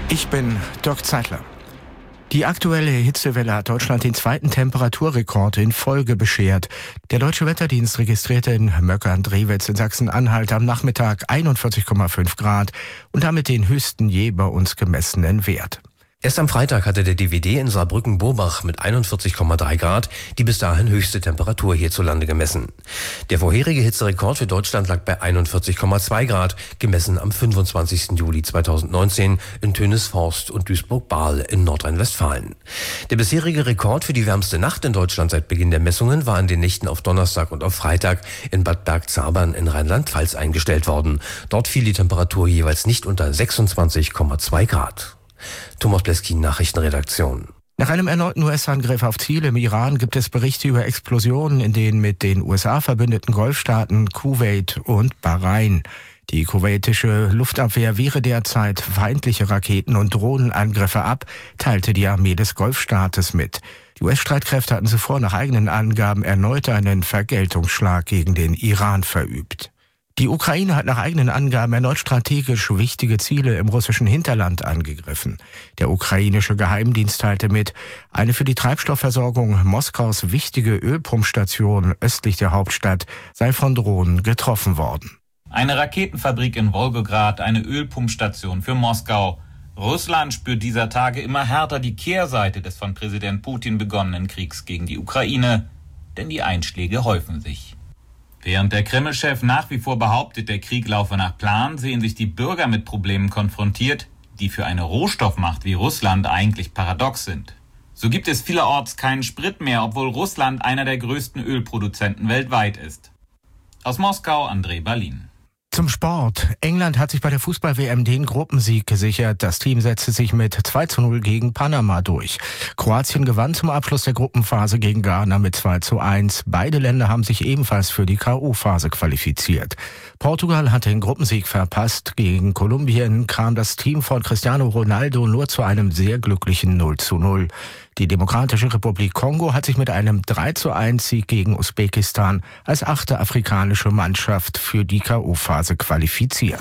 Ich bin Dirk Zeitler. Die aktuelle Hitzewelle hat Deutschland den zweiten Temperaturrekord in Folge beschert. Der Deutsche Wetterdienst registrierte in Möckern-Drewitz in Sachsen-Anhalt am Nachmittag 41,5 Grad und damit den höchsten je bei uns gemessenen Wert. Erst am Freitag hatte der DWD in Saarbrücken-Burbach mit 41,3 Grad die bis dahin höchste Temperatur hierzulande gemessen. Der vorherige Hitzerekord für Deutschland lag bei 41,2 Grad, gemessen am 25. Juli 2019 in Tönisforst und Duisburg-Bahl in Nordrhein-Westfalen. Der bisherige Rekord für die wärmste Nacht in Deutschland seit Beginn der Messungen war in den Nächten auf Donnerstag und auf Freitag in Bad Bergzabern in Rheinland-Pfalz eingestellt worden. Dort fiel die Temperatur jeweils nicht unter 26,2 Grad. Thomas Bleskin, Nachrichtenredaktion. Nach einem erneuten US-Angriff auf Ziele im Iran gibt es Berichte über Explosionen in den mit den USA verbündeten Golfstaaten Kuwait und Bahrain. Die kuwaitische Luftabwehr wehre derzeit feindliche Raketen- und Drohnenangriffe ab, teilte die Armee des Golfstaates mit. Die US-Streitkräfte hatten zuvor nach eigenen Angaben erneut einen Vergeltungsschlag gegen den Iran verübt. Die Ukraine hat nach eigenen Angaben erneut strategisch wichtige Ziele im russischen Hinterland angegriffen. Der ukrainische Geheimdienst teilte mit, eine für die Treibstoffversorgung Moskaus wichtige Ölpumpstation östlich der Hauptstadt sei von Drohnen getroffen worden. Eine Raketenfabrik in Wolgograd, eine Ölpumpstation für Moskau. Russland spürt dieser Tage immer härter die Kehrseite des von Präsident Putin begonnenen Kriegs gegen die Ukraine, denn die Einschläge häufen sich. Während der Kreml-Chef nach wie vor behauptet, der Krieg laufe nach Plan, sehen sich die Bürger mit Problemen konfrontiert, die für eine Rohstoffmacht wie Russland eigentlich paradox sind. So gibt es vielerorts keinen Sprit mehr, obwohl Russland einer der größten Ölproduzenten weltweit ist. Aus Moskau, André Berlin. Zum Sport. England hat sich bei der Fußball-WM den Gruppensieg gesichert. Das Team setzte sich mit 2:0 gegen Panama durch. Kroatien gewann zum Abschluss der Gruppenphase gegen Ghana mit 2:1. Beide Länder haben sich ebenfalls für die K.O.-Phase qualifiziert. Portugal hatte den Gruppensieg verpasst. Gegen Kolumbien kam das Team von Cristiano Ronaldo nur zu einem sehr glücklichen 0:0. Die Demokratische Republik Kongo hat sich mit einem 3:1-Sieg gegen Usbekistan als 8. afrikanische Mannschaft für die K.O.-Phase qualifiziert.